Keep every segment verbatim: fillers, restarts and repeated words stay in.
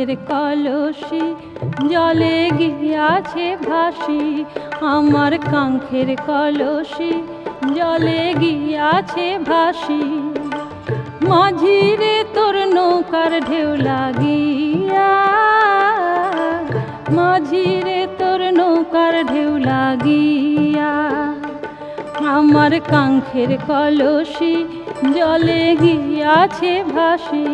কাঙ্ক্ষের কলসি জলে গিয়াছে ভাসি, আমার কাঙ্ক্ষের কলসি জলে গিয়াছে ভাসি। মাঝিরে তোর নৌকার ঢেউ লাগিয়া, মাঝিরে তোর নৌকার ঢেউ লাগিয়া, আমার কাঙ্ক্ষের কলসি জলে গিয়াছে ভাসি।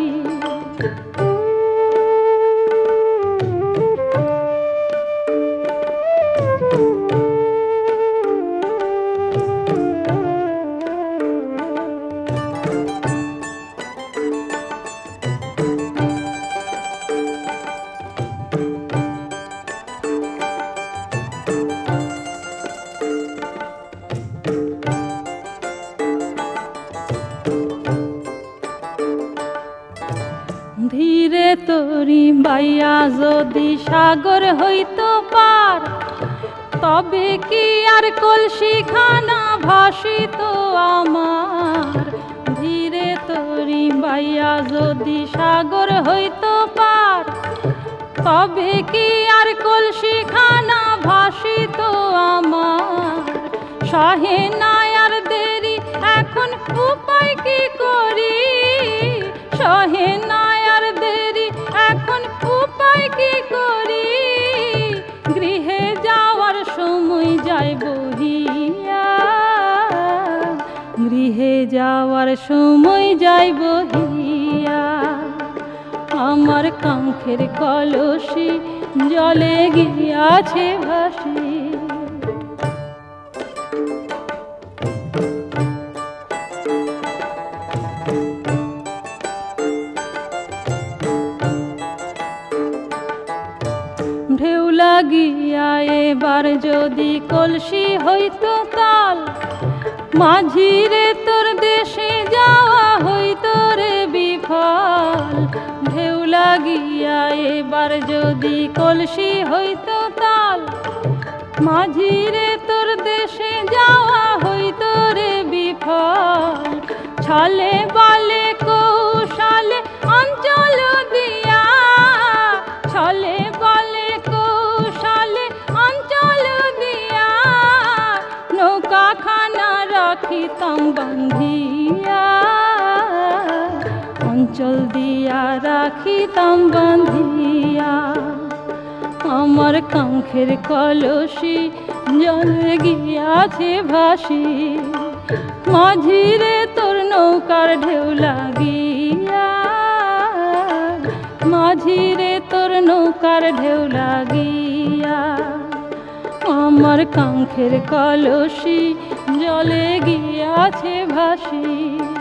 ধীরে তরি বাইয়া যদি সাগর হইতো পার, তবে কি আর কলসি খানা ভাসিত আমার। ধীরে তরি বাইয়া যদি সাগর হইতো পার, তবে কি আর কলসি খানা ভাসিত আমার। সহে নাই আর দেরি এখন উপায় কি করি, সহে নাই আর দেরি এখন উপায় কি করি। গৃহে যাওয়ার সময় যাই বহিয়া, গৃহে যাওয়ার সময় যাই বহিয়া, আমার কাঙ্ক্ষের কলসি জলে গিয়াছে ভাসি। ঢেউ লাগিয়া এবার যদি কলসি হইতো তাল, মাঝিরে তোর দেশে যাওয়া হইতো রে বিফল। ঢেউ লাগিয়া এবার যদি কলসি হইতো তাল, মাঝিরে তোর দেশে যাওয়া হইতো রে বিফল। ছলে বলে কৌশলে অঞ্চল দিয়া, ছলে বলে কৌশলে অঞ্চল দিয়া, নৌকা খানা রাখিতাম বান্ধিয়া, অঞ্চল দিয়া রাখিতাম বান্ধিয়া, আমার কাঙ্ক্ষের কলসি জলে গিয়াছে ভাসি। মাঝিরে তোর নৌকার ঢেউ লাগিয়া, মাঝিরে তোর নৌকার ঢেউ লাগিয়া, আমার কাঙ্ক্ষের কলসি জলে গিয়াছে ভাসি।